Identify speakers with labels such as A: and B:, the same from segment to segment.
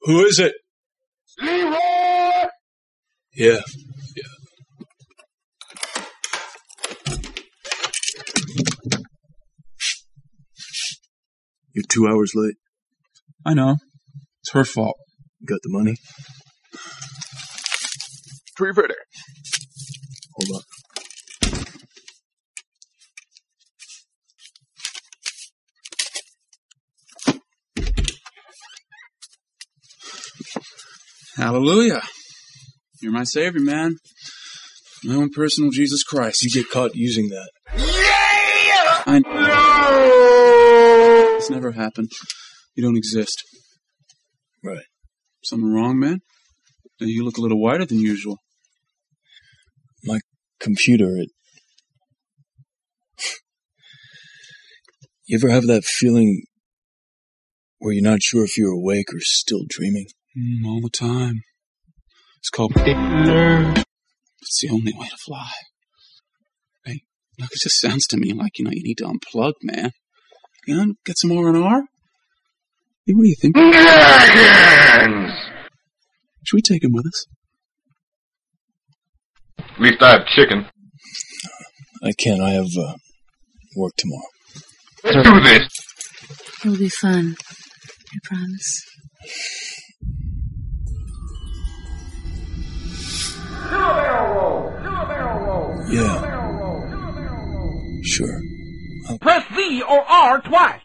A: Who is it?
B: Leroy!
A: Yeah. You're 2 hours late.
C: I know. It's her fault.
A: You got the money?
B: Pretty pretty.
A: Hold on.
C: Hallelujah. You're my savior, man. My own personal Jesus Christ.
A: You get caught using that.
C: I know. It's never happened. You don't exist.
A: Right.
C: Something wrong, man? You look a little whiter than usual.
A: My computer, You ever have that feeling where you're not sure if you're awake or still dreaming?
C: All the time. It's called Hitler. It's the only way to fly. Hey, look, it just sounds to me like, you need to unplug, man. Get some R&R? Hey, what do you think? Should we take him with us?
B: At least I have chicken.
A: I can't. I have work tomorrow.
B: Let's do this.
D: It'll be fun. I promise.
A: Yeah. Sure.
E: Press V or R twice.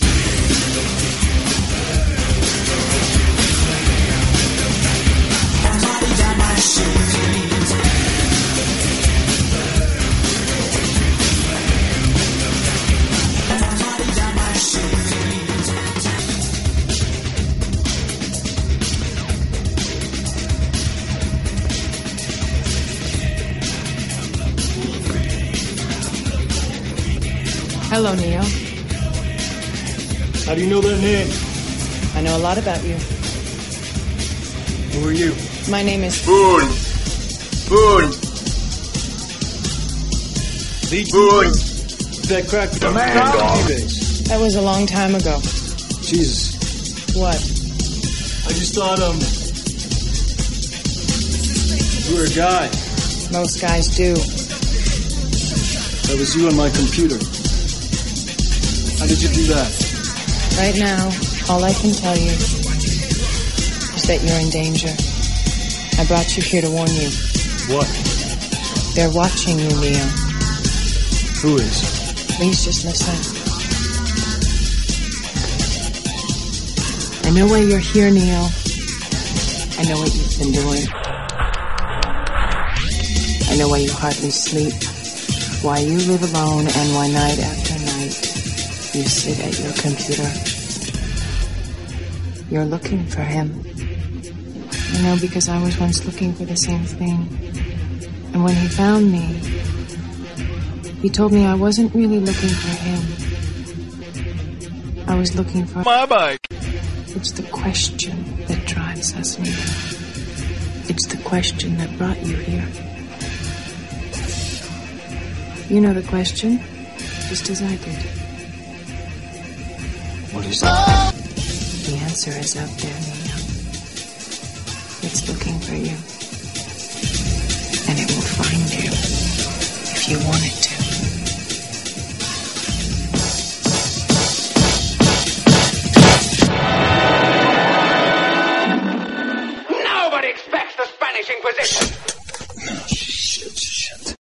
F: Hello, Neo.
G: How do you know their name?
F: I know a lot about you.
G: Who are you?
F: My name is...
B: Boone.
G: Boone. That crack the man dog.
F: That was a long time ago.
G: Jesus.
F: What?
G: I just thought, you were a guy.
F: Most guys do.
G: That was you on my computer. How did you do that?
F: Right now, all I can tell you is that you're in danger. I brought you here to warn you.
G: What?
F: They're watching you, Neo.
G: Who is?
F: Please just listen. I know why you're here, Neo. I know what you've been doing. I know why you hardly sleep, why you live alone, and why night after night you sit at your computer. You're looking for him. I know because I was once looking for the same thing. And when he found me, he told me I wasn't really looking for him. I was looking for
B: My bike.
F: It's the question that drives us, Neo. It's the question that brought you here. You know the question, just as I did.
G: What is that?
F: The answer is out there, Neo. It's looking for you. And it will find you if you want it to.
E: Nobody expects the Spanish Inquisition.